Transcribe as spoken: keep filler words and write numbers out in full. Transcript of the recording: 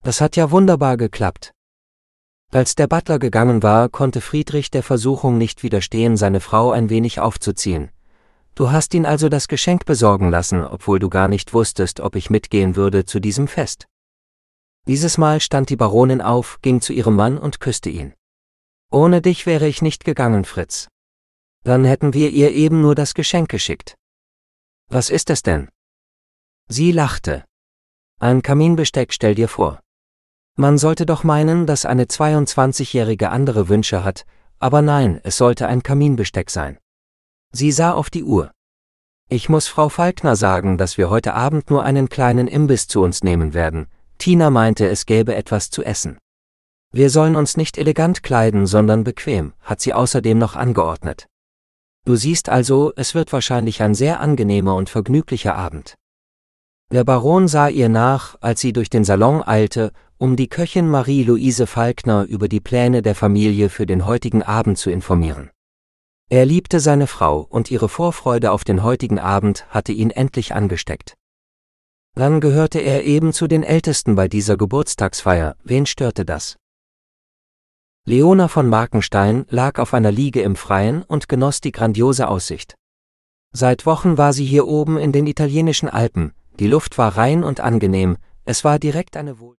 Das hat ja wunderbar geklappt. Als der Butler gegangen war, konnte Friedrich der Versuchung nicht widerstehen, seine Frau ein wenig aufzuziehen. »Du hast ihn also das Geschenk besorgen lassen, obwohl du gar nicht wusstest, ob ich mitgehen würde zu diesem Fest.« Dieses Mal stand die Baronin auf, ging zu ihrem Mann und küsste ihn. »Ohne dich wäre ich nicht gegangen, Fritz. Dann hätten wir ihr eben nur das Geschenk geschickt.« »Was ist es denn?« Sie lachte. »Ein Kaminbesteck, stell dir vor. Man sollte doch meinen, dass eine zweiundzwanzigjährige andere Wünsche hat, aber nein, es sollte ein Kaminbesteck sein.« Sie sah auf die Uhr. »Ich muss Frau Falkner sagen, dass wir heute Abend nur einen kleinen Imbiss zu uns nehmen werden. Tina meinte, es gäbe etwas zu essen. Wir sollen uns nicht elegant kleiden, sondern bequem«, hat sie außerdem noch angeordnet. »Du siehst also, es wird wahrscheinlich ein sehr angenehmer und vergnüglicher Abend.« Der Baron sah ihr nach, als sie durch den Salon eilte, um die Köchin Marie-Louise Falkner über die Pläne der Familie für den heutigen Abend zu informieren. Er liebte seine Frau und ihre Vorfreude auf den heutigen Abend hatte ihn endlich angesteckt. Dann gehörte er eben zu den Ältesten bei dieser Geburtstagsfeier, wen störte das? Leona von Markenstein lag auf einer Liege im Freien und genoss die grandiose Aussicht. Seit Wochen war sie hier oben in den italienischen Alpen, die Luft war rein und angenehm, es war direkt eine Wohl